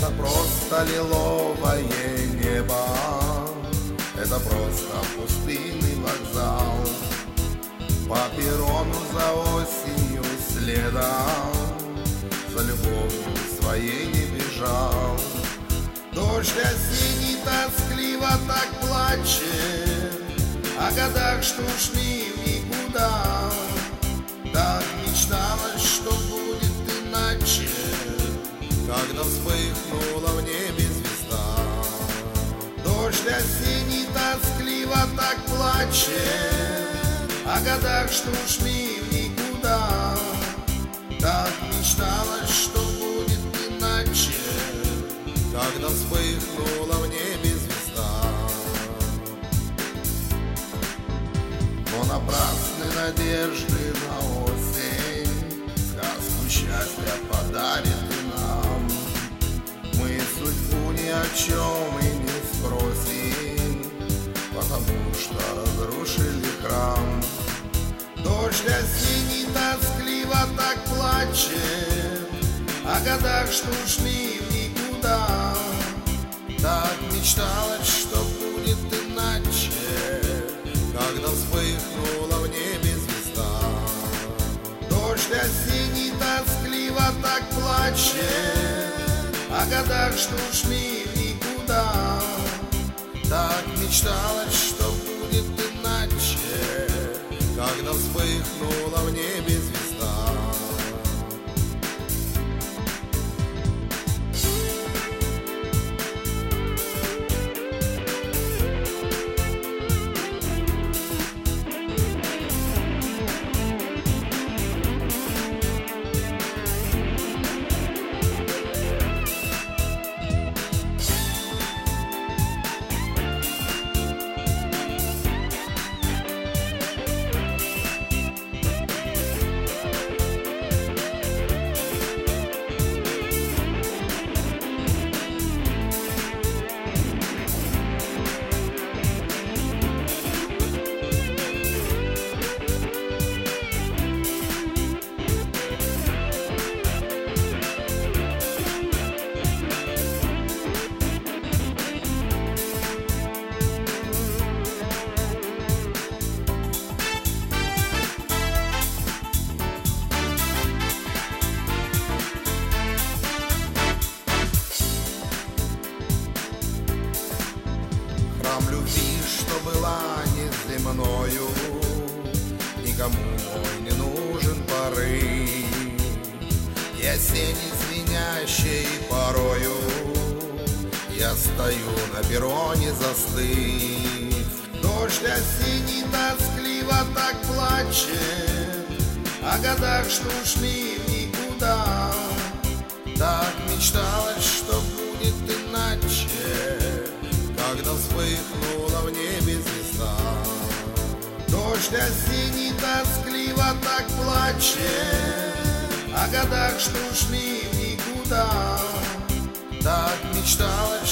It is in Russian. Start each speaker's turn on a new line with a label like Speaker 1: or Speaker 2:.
Speaker 1: Это просто лиловое небо, это просто пустынный вокзал. По перрону за осенью следом, за любовью своей не бежал. Дождь осенний тоскливо так плачет о годах, что ушли в никуда. Так мечталось, что будет иначе, когда вспыхнула в небе звезда. Дождь осенний тоскливо так плачет о годах, что ушли в никуда. Так мечталось, что будет иначе, когда вспыхнула в небе звезда. Но напрасны надежды на осень, сказку счастья подарит и нам. Мы судьбу ни о чем и не спросим, потому что разрушили храм. Дождь осенний тоскливо так плачет о годах, что ушли в никуда. Так мечталось, что будет иначе, когда вспыхнула в небе звезда. Дождь осенний тоскливо так плачет о годах, что ушли в никуда. Так мечталось, что будет иначе, когда вспыхнула в небе звезда. Храм любви, что была неземною, никому мой не нужен порыв. И осенний звенящей порою я стою на перроне застыв. Дождь осенний тоскливо так плачет о годах, что ушли в никуда. Так мечталось, что будет иначе, когда вспыхнула в небе звезда. Дождь осенний тоскливо так плачет о годах, что ушли в никуда. Так мечталось,